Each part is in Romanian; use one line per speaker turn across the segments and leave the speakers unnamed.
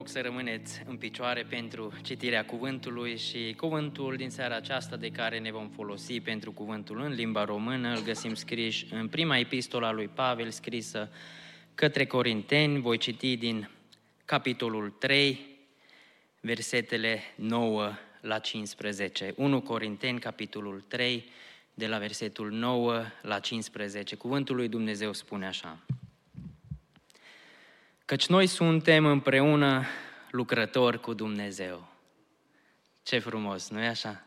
Să rămâneți în picioare pentru citirea cuvântului și cuvântul din seara aceasta de care ne vom folosi pentru cuvântul în limba română îl găsim scris în prima epistola a lui Pavel scrisă către Corinteni. Voi citi din capitolul 3, versetele 9 la 15. 1 Corinteni, capitolul 3, de la versetul 9 la 15. Cuvântul lui Dumnezeu spune așa: Căci noi suntem împreună lucrători cu Dumnezeu. Ce frumos, nu-i așa?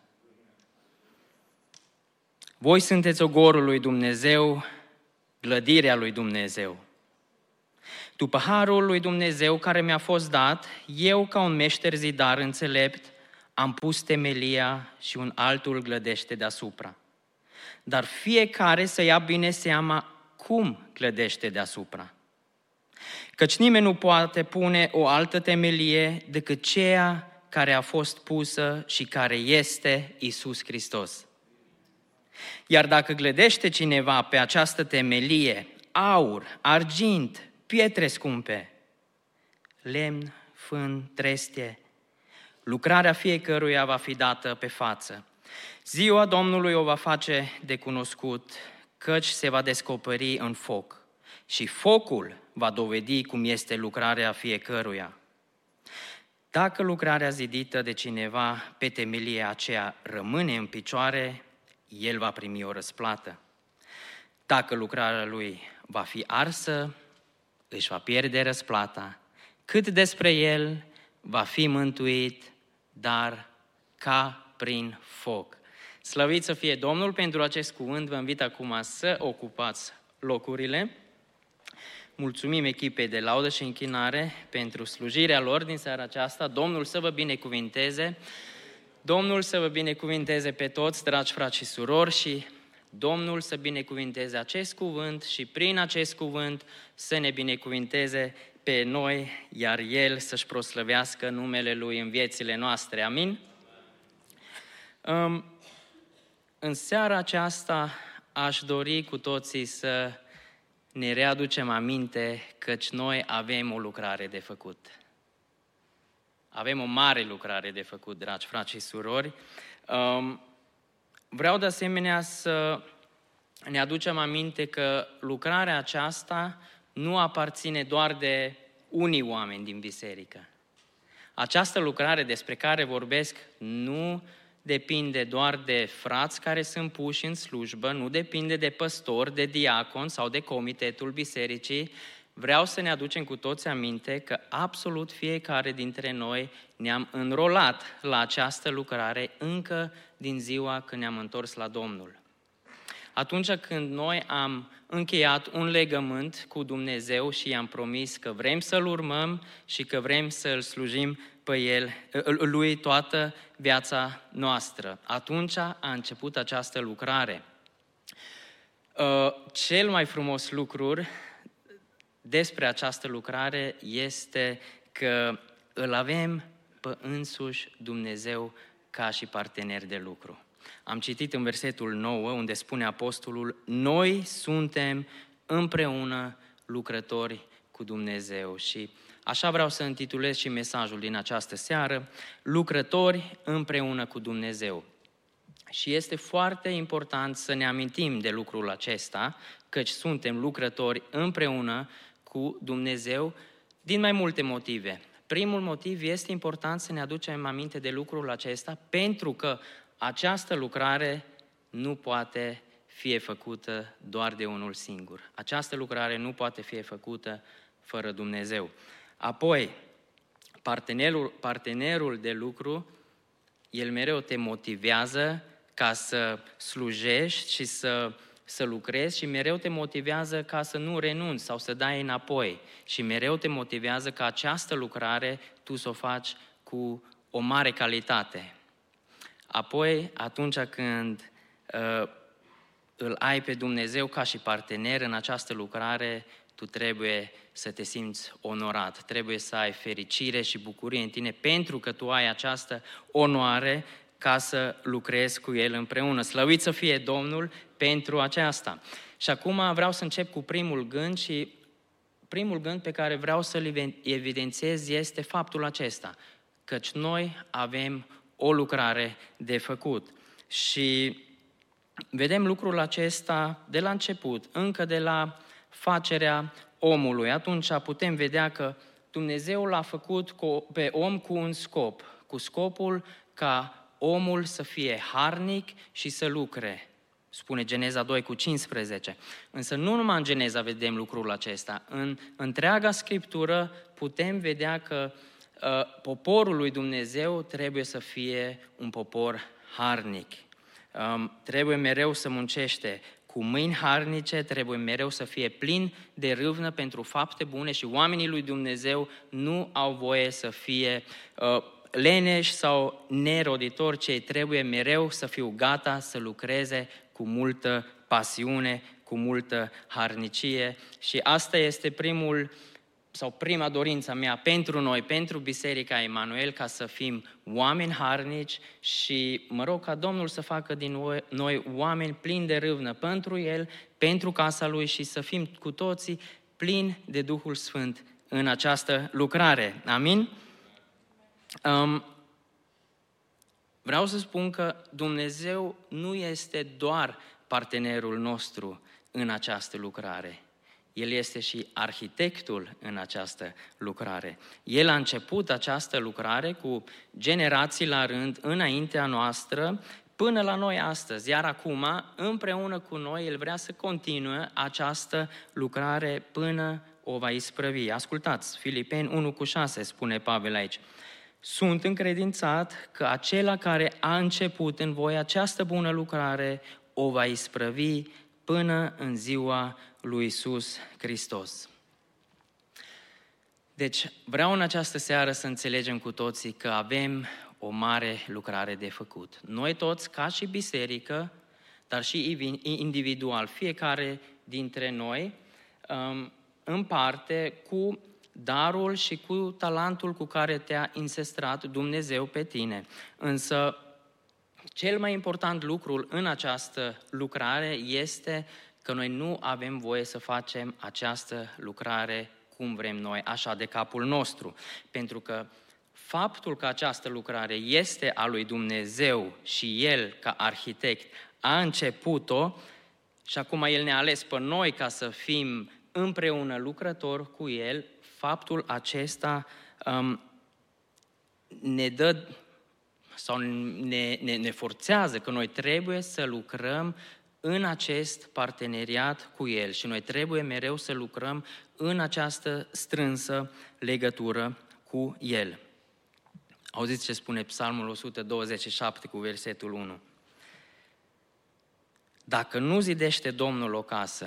Voi sunteți ogorul lui Dumnezeu, clădirea lui Dumnezeu. După harul lui Dumnezeu care mi-a fost dat, eu ca un meșter zidar înțelept am pus temelia și un altul clădește deasupra. Dar fiecare să ia bine seama cum clădește deasupra. Căci nimeni nu poate pune o altă temelie decât ceea care a fost pusă și care este Iisus Hristos. Iar dacă clădește cineva pe această temelie aur, argint, pietre scumpe, lemn, fân, trestie, lucrarea fiecăruia va fi dată pe față. Ziua Domnului o va face de cunoscut, căci se va descoperi în foc. Și focul va dovedi cum este lucrarea fiecăruia. Dacă lucrarea zidită de cineva pe temelia aceea rămâne în picioare, el va primi o răsplată. Dacă lucrarea lui va fi arsă, își va pierde răsplata. Cât despre el va fi mântuit, dar ca prin foc. Slăvit să fie Domnul pentru acest cuvânt. Vă invit acum să ocupați locurile. Mulțumim echipei de laudă și închinare pentru slujirea lor din seara aceasta. Domnul să vă binecuvinteze. Domnul să vă binecuvinteze pe toți, dragi frați și surori, și Domnul să binecuvinteze acest cuvânt și prin acest cuvânt să ne binecuvinteze pe noi, iar El să-și proslăvească numele Lui în viețile noastre. Amin? În seara aceasta aș dori cu toții să ne readucem aminte căci noi avem o lucrare de făcut. Avem o mare lucrare de făcut, dragi frați și surori. Vreau de asemenea să ne aducem aminte că lucrarea aceasta nu aparține doar de unii oameni din biserică. Această lucrare despre care vorbesc nu depinde doar de frați care sunt puși în slujbă, nu depinde de păstori, de diacon sau de comitetul bisericii. Vreau să ne aducem cu toți aminte că absolut fiecare dintre noi ne-am înrolat la această lucrare încă din ziua când ne-am întors la Domnul. Atunci când noi am încheiat un legământ cu Dumnezeu și i-am promis că vrem să-L urmăm și că vrem să-L slujim pe Lui toată viața noastră. Atunci a început această lucrare. Cel mai frumos lucru despre această lucrare este că îl avem pe însuși Dumnezeu ca și partener de lucru. Am citit în versetul 9 unde spune apostolul: noi suntem împreună lucrători cu Dumnezeu. Și așa vreau să intitulez și mesajul din această seară: lucrători împreună cu Dumnezeu. Și este foarte important să ne amintim de lucrul acesta, căci suntem lucrători împreună cu Dumnezeu din mai multe motive. Primul motiv este important să ne aducem aminte de lucrul acesta pentru că această lucrare nu poate fi făcută doar de unul singur. Această lucrare nu poate fi făcută fără Dumnezeu. Apoi, partenerul de lucru, el mereu te motivează ca să slujești și să lucrezi și mereu te motivează ca să nu renunți sau să dai înapoi. Și mereu te motivează ca această lucrare tu să o faci cu o mare calitate. Apoi, atunci când îl ai pe Dumnezeu ca și partener în această lucrare, tu trebuie să te simți onorat, trebuie să ai fericire și bucurie în tine pentru că tu ai această onoare ca să lucrezi cu El împreună. Slăvit să fie Domnul pentru aceasta. Și acum vreau să încep cu primul gând și primul gând pe care vreau să-l evidențiez este faptul acesta, căci noi avem o lucrare de făcut. Și vedem lucrul acesta de la început, încă de la facerea omului. Atunci putem vedea că Dumnezeu l-a făcut pe om cu un scop, cu scopul ca omul să fie harnic și să lucre. Spune Geneza 2:15. Însă nu numai în Geneza vedem lucrul acesta. În întreaga Scriptură putem vedea că poporul lui Dumnezeu trebuie să fie un popor harnic. Trebuie mereu să muncește cu mâini harnice, trebuie mereu să fie plin de râvnă pentru fapte bune și oamenii lui Dumnezeu nu au voie să fie leneși sau neroditori, ci trebuie mereu să fiu gata să lucreze cu multă pasiune, cu multă harnicie. Și asta este prima dorință mea pentru noi, pentru Biserica Emanuel, ca să fim oameni harnici și mă rog ca Domnul să facă din noi oameni plini de râvnă pentru El, pentru casa Lui și să fim cu toții plini de Duhul Sfânt în această lucrare. Amin? Vreau să spun că Dumnezeu nu este doar partenerul nostru în această lucrare. El este și arhitectul în această lucrare. El a început această lucrare cu generații la rând înaintea noastră până la noi astăzi. Iar acum, împreună cu noi, El vrea să continue această lucrare până o va isprăvi. Ascultați, Filipeni 1:6 spune Pavel aici. Sunt încredințat că acela care a început în voi această bună lucrare o va isprăvi până în ziua lui Iisus Hristos. Deci, vreau în această seară să înțelegem cu toții că avem o mare lucrare de făcut. Noi toți, ca și biserică, dar și individual, fiecare dintre noi, în parte, cu darul și cu talentul cu care te-a înzestrat Dumnezeu pe tine. Însă, cel mai important lucru în această lucrare este că noi nu avem voie să facem această lucrare cum vrem noi, așa de capul nostru. Pentru că faptul că această lucrare este a lui Dumnezeu și El, ca arhitect, a început-o și acum El ne-a ales pe noi ca să fim împreună lucrători cu El, faptul acesta ne dă sau ne forțează că noi trebuie să lucrăm în acest parteneriat cu El și noi trebuie mereu să lucrăm în această strânsă legătură cu El. Auziți ce spune Psalmul 127 cu versetul 1. Dacă nu zidește Domnul o casă,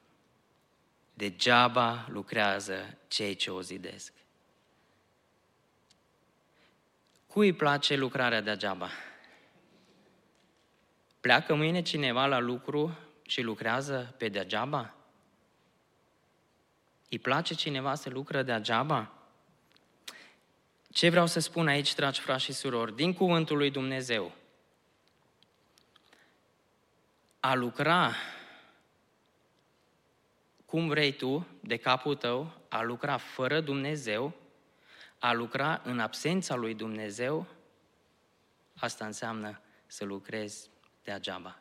degeaba lucrează cei ce o zidesc. Cui îi place lucrarea degeaba? Pleacă mâine cineva la lucru și lucrează pe degeaba? Îi place cineva să lucră degeaba? Ce vreau să spun aici, dragi frați și surori, din cuvântul lui Dumnezeu? A lucra cum vrei tu, de capul tău, a lucra fără Dumnezeu, a lucra în absența lui Dumnezeu, asta înseamnă să lucrezi degeaba.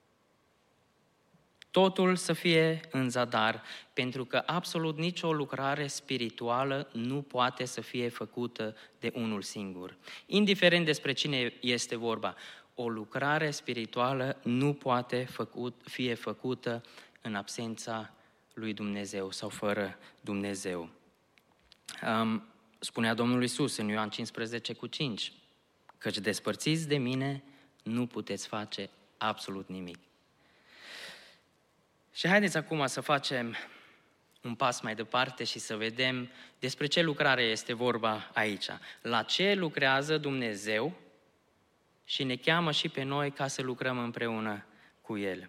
Totul să fie în zadar, pentru că absolut nicio lucrare spirituală nu poate să fie făcută de unul singur. Indiferent despre cine este vorba, o lucrare spirituală nu poate fi făcută în absența lui Dumnezeu sau fără Dumnezeu. Spunea Domnul Iisus în Ioan 15:5, căci despărțiți de mine nu puteți face absolut nimic. Și haideți acum să facem un pas mai departe și să vedem despre ce lucrare este vorba aici. La ce lucrează Dumnezeu și ne cheamă și pe noi ca să lucrăm împreună cu El.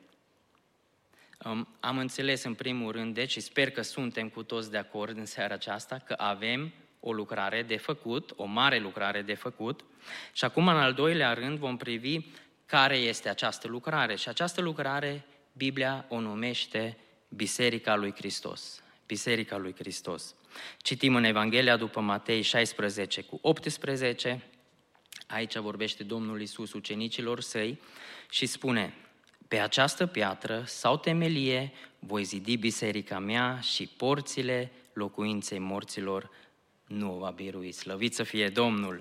Am înțeles în primul rând, deci, și sper că suntem cu toți de acord în seara aceasta, că avem o lucrare de făcut, o mare lucrare de făcut. Și acum, în al doilea rând, vom privi care este această lucrare. Și această lucrare, Biblia o numește Biserica lui Hristos. Biserica lui Hristos. Citim în Evanghelia după Matei 16:18. Aici vorbește Domnul Iisus ucenicilor săi și spune: pe această piatră sau temelie voi zidi biserica mea și porțile locuinței morților nu o va birui. Slăvit să fie Domnul!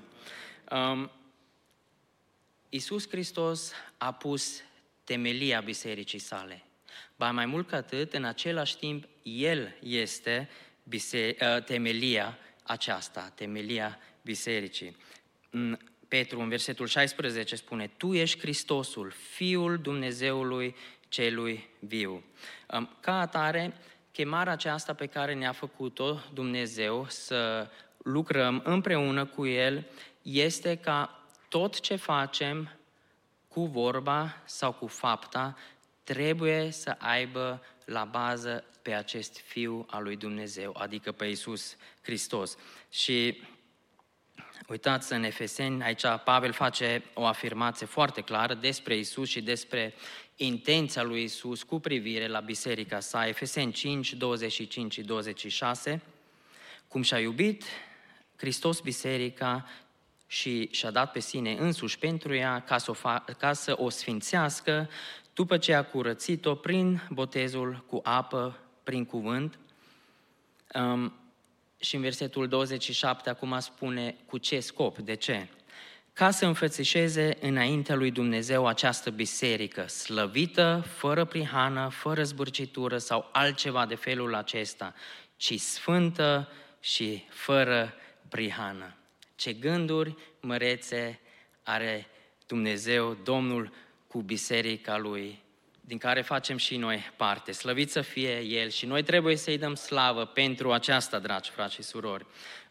Iisus Hristos a pus temelia bisericii sale. Ba mai mult ca atât, în același timp, El este temelia aceasta, temelia bisericii. Petru, în versetul 16, spune: Tu ești Hristosul, Fiul Dumnezeului celui viu. Ca atare, chemarea aceasta pe care ne-a făcut-o Dumnezeu să lucrăm împreună cu El este ca tot ce facem cu vorba sau cu fapta trebuie să aibă la bază pe acest Fiu al lui Dumnezeu, adică pe Iisus Hristos. Și uitați în Efeseni, aici Pavel face o afirmație foarte clară despre Iisus și despre intenția lui Iisus cu privire la biserica sa. Efeseni 5, 25 și 26. Cum și-a iubit Hristos biserica și și-a dat pe sine însuși pentru ea ca să o sfințească, după ce a curățit-o prin botezul cu apă, prin cuvânt. Și în versetul 27 acum spune cu ce scop, de ce? Ca să înfățișeze înaintea lui Dumnezeu această biserică, slăvită, fără prihană, fără zbârcitură sau altceva de felul acesta, ci sfântă și fără prihană. Ce gânduri mărețe are Dumnezeu, Domnul, cu biserica Lui, din care facem și noi parte. Slăvit să fie El și noi trebuie să-i dăm slavă pentru aceasta, dragi frați și surori.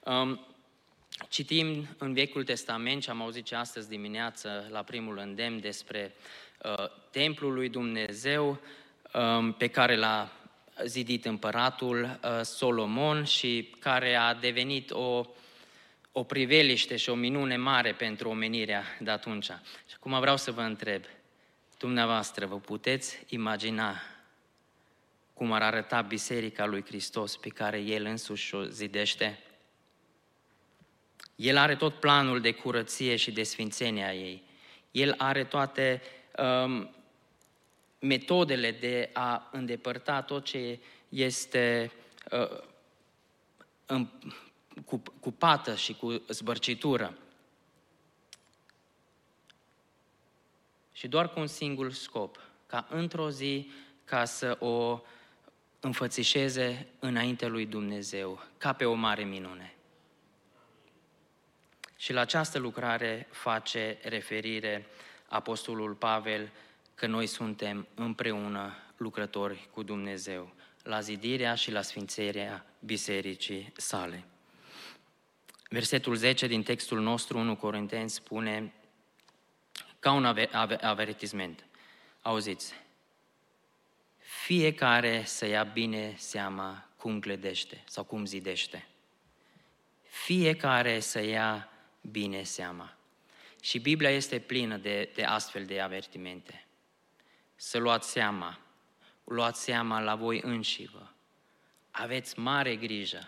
Citim în Vechiul Testament și am auzit și astăzi dimineață la primul îndemn despre templul lui Dumnezeu pe care l-a zidit împăratul Solomon și care a devenit o priveliște și o minune mare pentru omenirea de atunci. Și acum vreau să vă întreb, dumneavoastră vă puteți imagina cum ar arăta biserica lui Hristos pe care El însuși o zidește? El are tot planul de curăție și de sfințenie a ei. El are toate metodele de a îndepărta tot ce este cu pată și cu zbărcitură. Și doar cu un singur scop, ca într-o zi, ca să o înfățișeze înaintea lui Dumnezeu, ca pe o mare minune. Și la această lucrare face referire Apostolul Pavel că noi suntem împreună lucrători cu Dumnezeu, la zidirea și la sfințenia bisericii sale. Versetul 10 din textul nostru, 1 Corinteni, spune ca un avertisment. Auziți, fiecare să ia bine seama cum clădește sau cum zidește. Fiecare să ia bine seama. Și Biblia este plină de astfel de avertimente. Să luați seama la voi înșivă. Aveți mare grijă.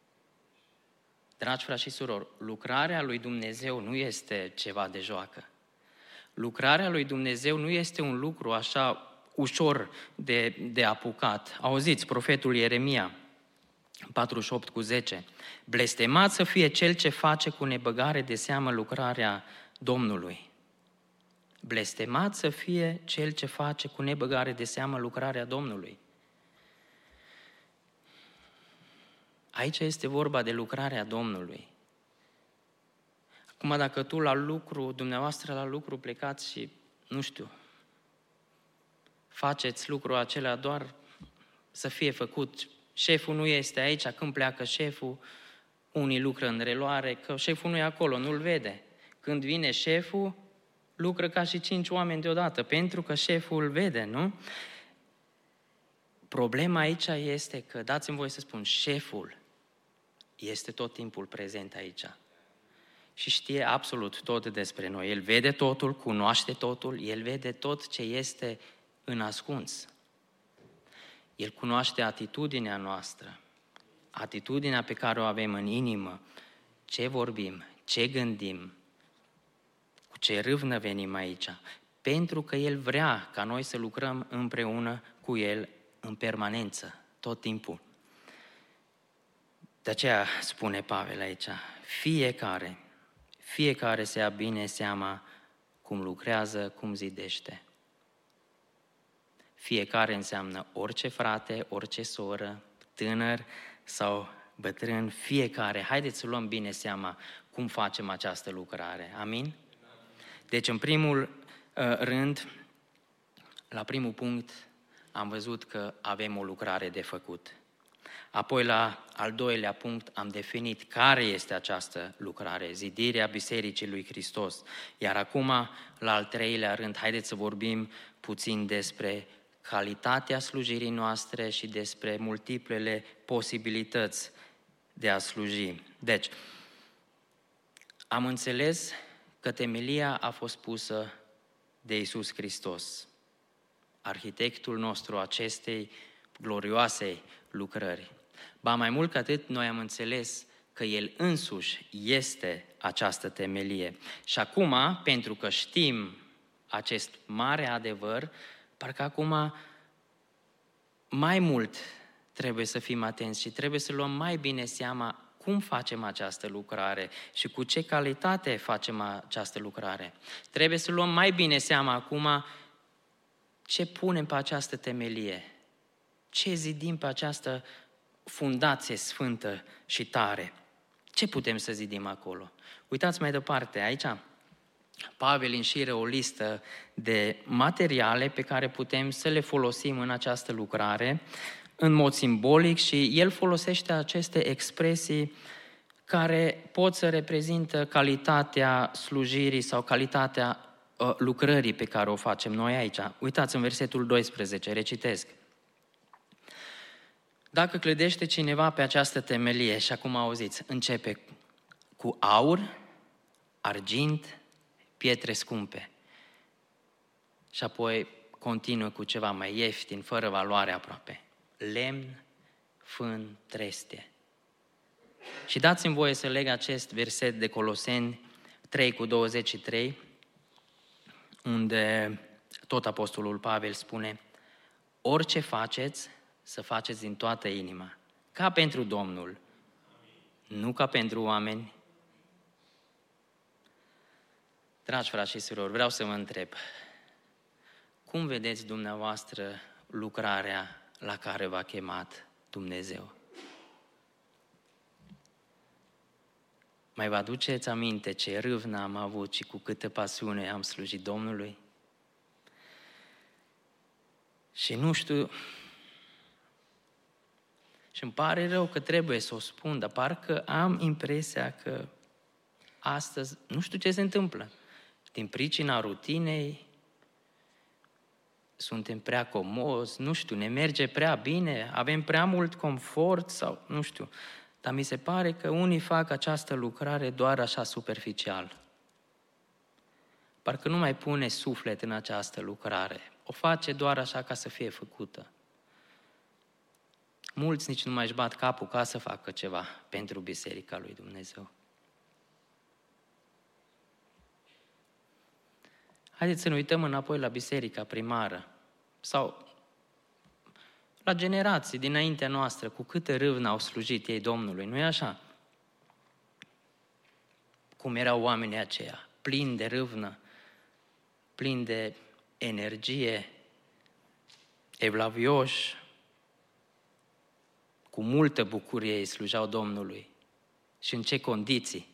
Dragi frați și surori, lucrarea lui Dumnezeu nu este ceva de joacă. Lucrarea lui Dumnezeu nu este un lucru așa ușor de apucat. Auziți, profetul Ieremia, 48:10. Blestemat să fie cel ce face cu nebăgare de seamă lucrarea Domnului. Blestemat să fie cel ce face cu nebăgare de seamă lucrarea Domnului. Aici este vorba de lucrarea Domnului. Acum, dacă tu dumneavoastră la lucru plecați și, nu știu, faceți lucrul acela doar să fie făcut, șeful nu este aici, când pleacă șeful, unii lucră în reluare, că șeful nu e acolo, nu-l vede. Când vine șeful, lucră ca și 5 oameni deodată, pentru că șeful îl vede, nu? Problema aici este că, dați-mi voie să spun, șeful este tot timpul prezent aici. Și știe absolut tot despre noi. El vede totul, cunoaște totul, El vede tot ce este în ascuns. El cunoaște atitudinea noastră. atitudinea pe care o avem în inimă, ce vorbim, ce gândim, cu ce râvnă venim aici, pentru că El vrea ca noi să lucrăm împreună cu El în permanență, tot timpul. De aceea spune Pavel aici, fiecare să ia bine seama cum lucrează, cum zidește. Fiecare înseamnă orice frate, orice soră, tânăr sau bătrân, fiecare. Haideți să luăm bine seama cum facem această lucrare. Amin? Deci, în primul rând, la primul punct, am văzut că avem o lucrare de făcut. Apoi, la al doilea punct, am definit care este această lucrare, zidirea Bisericii lui Hristos. Iar acum, la al treilea rând, haideți să vorbim puțin despre calitatea slujirii noastre și despre multiplele posibilități de a sluji. Deci, am înțeles că temelia a fost pusă de Iisus Hristos, arhitectul nostru acestei glorioase lucrări. Ba mai mult ca atât, noi am înțeles că El însuși este această temelie. Și acum, pentru că știm acest mare adevăr, parcă acum mai mult trebuie să fim atenți și trebuie să luăm mai bine seama cum facem această lucrare și cu ce calitate facem această lucrare. Trebuie să luăm mai bine seama acum ce punem pe această temelie, ce zidim pe această fundație sfântă și tare. Ce putem să zidim acolo? Uitați mai departe, aici Pavel înșiră o listă de materiale pe care putem să le folosim în această lucrare, în mod simbolic, și el folosește aceste expresii care pot să reprezintă calitatea slujirii sau calitatea lucrării pe care o facem noi aici. Uitați în versetul 12, recitesc. Dacă clădește cineva pe această temelie, și acum auziți, începe cu aur, argint, pietre scumpe. Și apoi continuă cu ceva mai ieftin, fără valoare aproape. Lemn, fân, trestie. Și dați-mi voie să leg acest verset de Coloseni 3:23, unde tot apostolul Pavel spune: orice faceți, să faceți din toată inima, ca pentru Domnul, nu ca pentru oameni. Dragi frați și surori, vreau să vă întreb, cum vedeți dumneavoastră lucrarea la care v-a chemat Dumnezeu? Mai vă aduceți aminte ce râvnă am avut și cu câtă pasiune am slujit Domnului? Și nu știu, și îmi pare rău că trebuie să o spun, dar parcă am impresia că astăzi, nu știu ce se întâmplă, din pricina rutinei, suntem prea comozi, nu știu, ne merge prea bine, avem prea mult confort sau nu știu. Dar mi se pare că unii fac această lucrare doar așa superficial. Parcă nu mai pune suflet în această lucrare. O face doar așa ca să fie făcută. Mulți nici nu mai își bat capul ca să facă ceva pentru Biserica lui Dumnezeu. Haideți să ne uităm înapoi la biserica primară sau la generații dinaintea noastră, cu câtă râvnă au slujit ei Domnului, nu-i așa? Cum erau oamenii aceia, plini de râvnă, plini de energie, evlavioși, cu multă bucurie îi slujau Domnului. Și în ce condiții?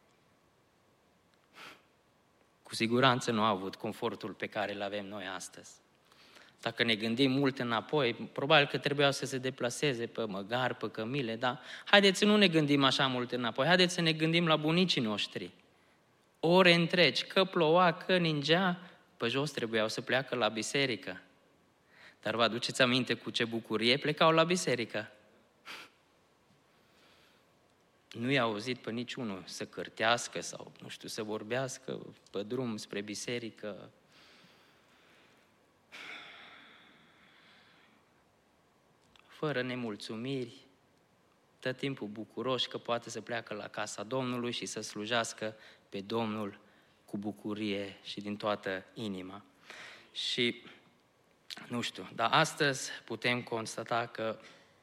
Cu siguranță nu au avut confortul pe care îl avem noi astăzi. Dacă ne gândim mult înapoi, probabil că trebuiau să se deplaseze pe măgar, pe cămile, dar haideți să nu ne gândim așa mult înapoi, haideți să ne gândim la bunicii noștri. Ore întregi, că ploua, că ningea, pe jos trebuiau să pleacă la biserică. Dar vă aduceți aminte cu ce bucurie plecau la biserică? Nu i-a auzit pe niciunul să cârtească sau, nu știu, să vorbească pe drum spre biserică. Fără nemulțumiri, tot timpul bucuroși că poate să pleacă la casa Domnului și să slujească pe Domnul cu bucurie și din toată inima. Și, nu știu, dar astăzi putem constata că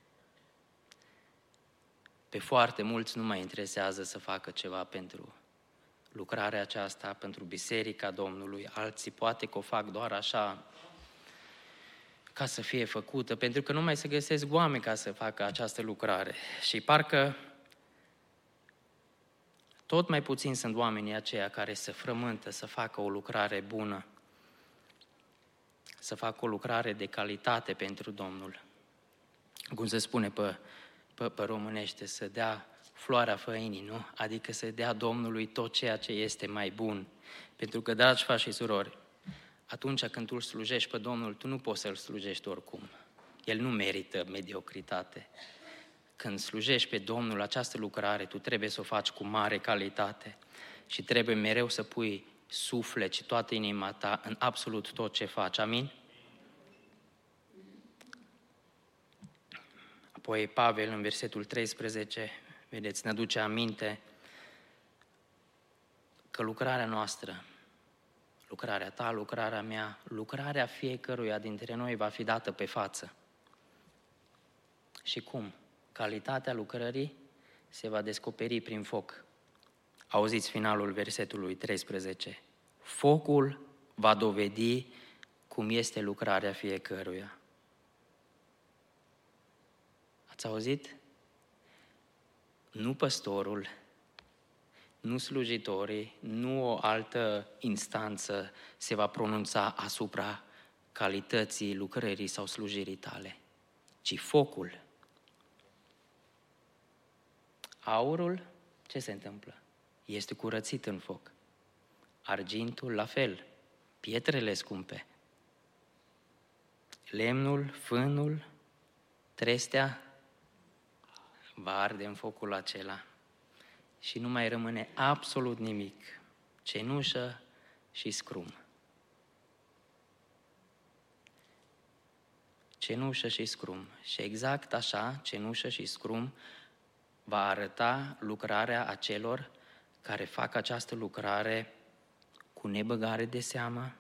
pe foarte mulți nu mai interesează să facă ceva pentru lucrarea aceasta, pentru Biserica Domnului. Alții poate că o fac doar așa ca să fie făcută, pentru că nu mai se găsesc oameni ca să facă această lucrare. Și parcă tot mai puțin sunt oamenii aceia care se frământă să facă o lucrare bună, să facă o lucrare de calitate pentru Domnul. Cum se spune pe românește, să dea floarea făinii, nu? Adică să dea Domnului tot ceea ce este mai bun. Pentru că, dragi frați și surori, atunci când tu îl slujești pe Domnul, tu nu poți să-L slujești oricum. El nu merită mediocritate. Când slujești pe Domnul această lucrare, tu trebuie să o faci cu mare calitate și trebuie mereu să pui suflet și toată inima ta în absolut tot ce faci. Amin? Apoi Pavel, în versetul 13, vedeți, ne aduce aminte că lucrarea noastră, lucrarea ta, lucrarea mea, lucrarea fiecăruia dintre noi va fi dată pe față. Și cum? Calitatea lucrării se va descoperi prin foc. Auziți finalul versetului 13. Focul va dovedi cum este lucrarea fiecăruia. Ați auzit? Nu păstorul, nu slujitorii, nu o altă instanță se va pronunța asupra calității lucrării sau slujirii tale, ci focul. Aurul, ce se întâmplă? Este curățit în foc. Argintul, la fel. Pietrele scumpe. Lemnul, fânul, trestea, va arde în focul acela. Și nu mai rămâne absolut nimic. Cenușă și scrum. Cenușă și scrum. Și exact așa, cenușă și scrum, va arăta lucrarea acelor care fac această lucrare cu nebăgare de seamă,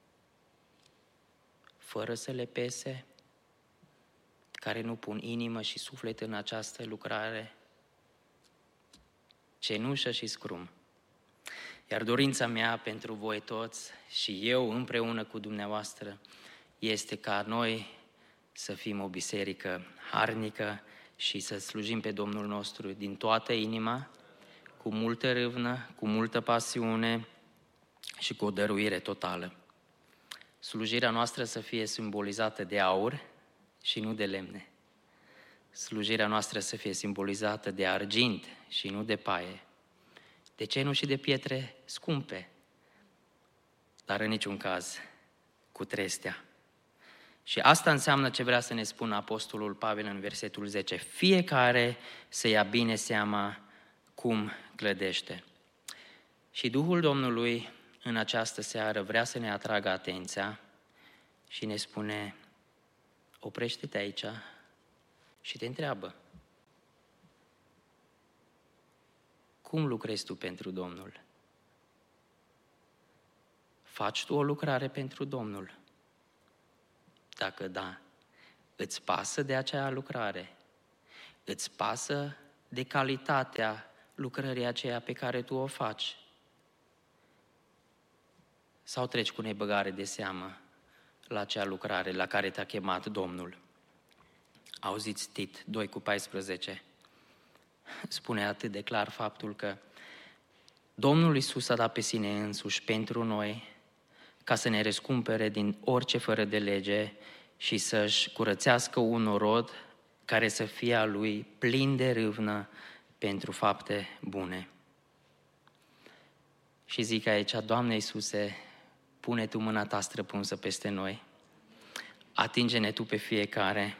fără să le pese, care nu pun inimă și suflet în această lucrare. Cenușă și scrum. Iar dorința mea pentru voi toți și eu împreună cu dumneavoastră este ca noi să fim o biserică harnică și să slujim pe Domnul nostru din toată inima, cu multă râvnă, cu multă pasiune și cu o dăruire totală. Slujirea noastră să fie simbolizată de aur și nu de lemne. Slujirea noastră să fie simbolizată de argint și nu de paie. De ce nu și de pietre scumpe? Dar în niciun caz cu trestea. Și asta înseamnă ce vrea să ne spună Apostolul Pavel în versetul 10. Fiecare să ia bine seama cum clădește. Și Duhul Domnului în această seară vrea să ne atragă atenția și ne spune, oprește-te aici și te întreabă, cum lucrezi tu pentru Domnul? Faci tu o lucrare pentru Domnul? Dacă da, îți pasă de acea lucrare? Îți pasă de calitatea lucrării aceea pe care tu o faci? Sau treci cu nebăgare de seamă la acea lucrare la care te-a chemat Domnul? Auziți Tit 2:14. Spune atât de clar faptul că Domnul Iisus a dat pe sine însuși pentru noi ca să ne răscumpere din orice fără de lege și să-și curățească un norod care să fie a Lui plin de râvnă pentru fapte bune. Și zic aici, Doamne Iisuse, pune Tu mâna Ta străpunsă peste noi, atinge-ne Tu pe fiecare,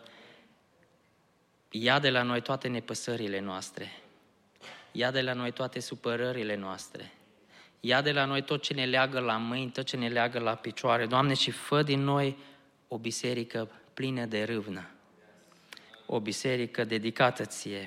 ia de la noi toate nepăsările noastre, ia de la noi toate supărările noastre, ia de la noi tot ce ne leagă la mâini, tot ce ne leagă la picioare, Doamne, și fă din noi o biserică plină de râvnă, o biserică dedicată ție.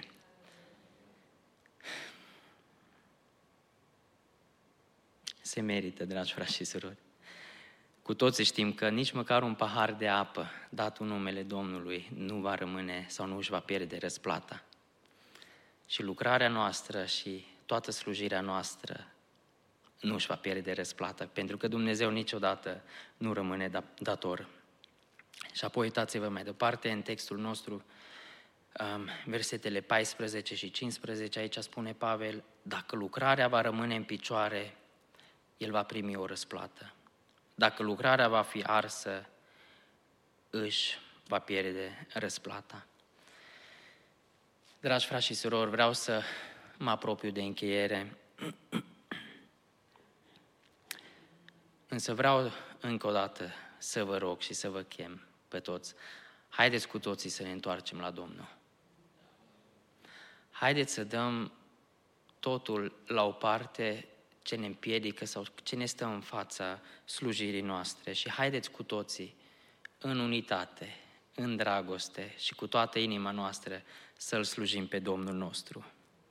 Se merită, dragi frați și surori. Cu toții știm că nici măcar un pahar de apă dat în numele Domnului nu va rămâne sau nu își va pierde răsplata. Și lucrarea noastră și toată slujirea noastră nu își va pierde răsplata, pentru că Dumnezeu niciodată nu rămâne dator. Și apoi uitați-vă mai departe în textul nostru, versetele 14 și 15, aici spune Pavel, dacă lucrarea va rămâne în picioare, el va primi o răsplată. Dacă lucrarea va fi arsă, își va pierde răsplata. Dragi frați și surori, vreau să mă apropiu de încheiere, însă vreau încă o dată să vă rog și să vă chem pe toți. Haideți cu toții să ne întoarcem la Domnul. Haideți să dăm totul la o parte ce ne împiedică sau ce ne stă în fața slujirii noastre și haideți cu toții în unitate, în dragoste și cu toată inima noastră să-L slujim pe Domnul nostru.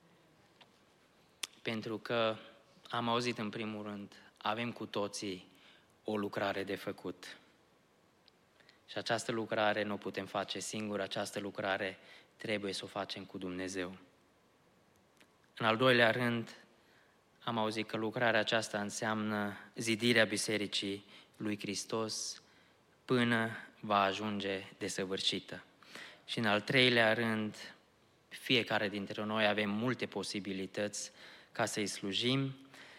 Pentru că am auzit în primul rând, avem cu toții o lucrare de făcut. Și această lucrare nu o putem face singuri, această lucrare trebuie să o facem cu Dumnezeu. În al doilea rând, am auzit că lucrarea aceasta înseamnă zidirea Bisericii lui Hristos până va ajunge desăvârșită. Și în al treilea rând, fiecare dintre noi avem multe posibilități ca să-i slujim,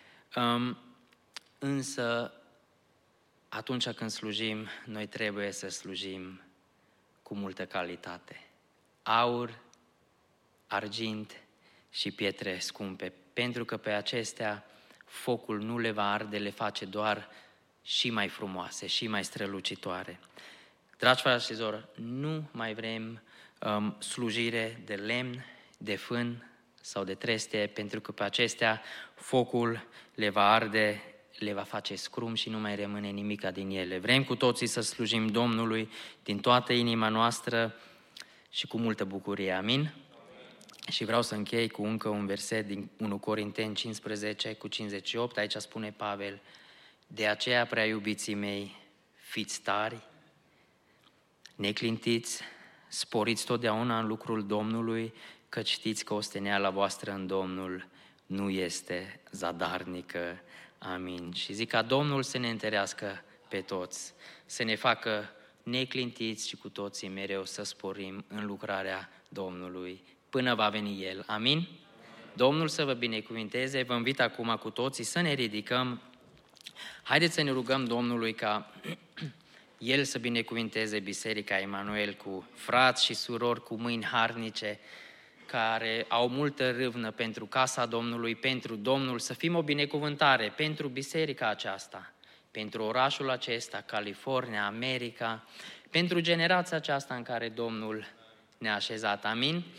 însă atunci când slujim, noi trebuie să slujim cu multă calitate. Aur, argint și pietre scumpe, pentru că pe acestea focul nu le va arde, le face doar și mai frumoase, și mai strălucitoare. Dragi frați și surori, nu mai vrem slujire de lemn, de fân sau de trestie, pentru că pe acestea focul le va arde, le va face scrum și nu mai rămâne nimica din ele. Vrem cu toții să slujim Domnului din toată inima noastră și cu multă bucurie. Amin? Și vreau să închei cu încă un verset din 1 Corinteni 15 cu 58. Aici spune Pavel, de aceea, prea iubiții mei, fiți tari, neclintiți, sporiți totdeauna în lucrul Domnului, căci știți că osteneala voastră în Domnul nu este zadarnică. Amin. Și zic ca Domnul să ne întărească pe toți, să ne facă neclintiți și cu toții mereu să sporim în lucrarea Domnului până va veni El. Amin? Domnul să vă binecuvinteze. Vă invit acum cu toții să ne ridicăm. Haideți să ne rugăm Domnului ca El să binecuvinteze Biserica Emanuel cu frați și surori cu mâini harnice, care au multă râvnă pentru casa Domnului, pentru Domnul, să fim o binecuvântare pentru biserica aceasta, pentru orașul acesta, California, America, pentru generația aceasta în care Domnul ne-a așezat. Amin?